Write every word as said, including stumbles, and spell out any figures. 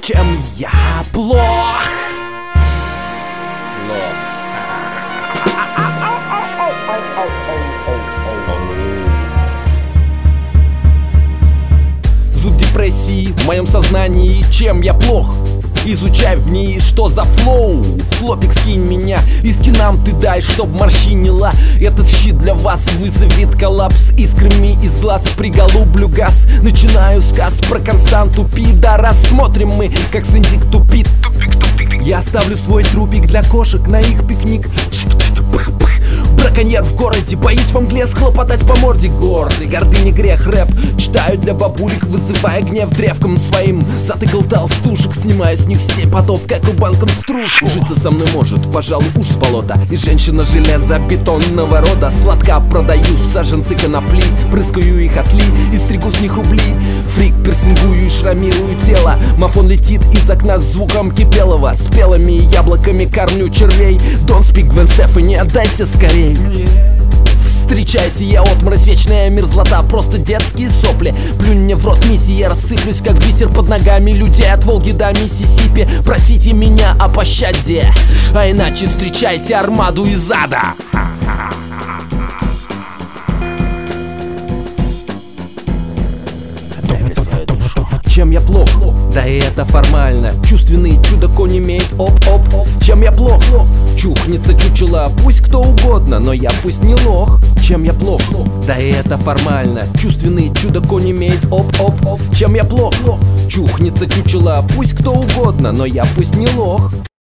чем я плох. Зуд депрессии в моем сознании, чем я плох. Изучай в ней, что за флоу. Флопик, скинь меня, и скинам ты дай, чтоб морщинила. Этот щит для вас вызовет коллапс. Искрами из глаз приголублю газ. Начинаю сказ про константу пидора. Смотрим мы, как синдик тупит. Тупик, тупик. Я оставлю свой трупик для кошек на их пикник. Чик-чик-пых-пых. Браконьер в городе, боюсь в мгле схлопотать по морде. Гордый, гордыня грех, рэп читаю для бабулек, вызывая гнев древком своим. Затыкал толстушек, снимая с них семь потов, как рубанком стружку. Житься со мной может, пожалуй, уж с болота. И женщина железобетонного рода. Сладко продаю саженцы конопли, прыскаю их отли и стригу с них рубли. Фрик, персингую и шрамирую тело. Мафон летит из окна с звуком кипелого. Спелыми яблоками кормлю червей. Don't speak, Гвен Стефани, отдайся скорей. Встречайте, я отморозь, вечная мерзлота, просто детские сопли. Плюнь мне в рот, мисси, я рассыплюсь, как бисер под ногами людей от Волги до Миссисипи. Просите меня о пощаде, а иначе встречайте армаду из ада. Чем я плох? Да и это формально. Чувственный чудо-конь имеет оп-оп. Чем я плох? Чухнется чучело, пусть кто угодно, но я пусть не лох. Чем я плох? Да и это формально. Чувственный чудо-конь имеет оп-оп. Чем я плох? Чухнется чучело, пусть кто угодно, но я пусть не лох.